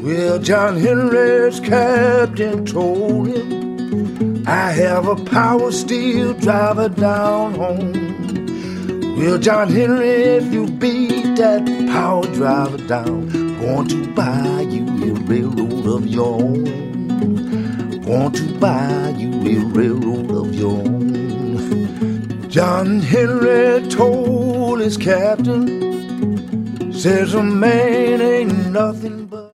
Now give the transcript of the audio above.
Well, John Henry's captain told him, I have a power steel driver down home. Well, John Henry, if you beat that power driver down, I'm going to buy you a railroad of your own. Want to buy you a railroad of your own. John Henry told his captain, says a man ain't nothing but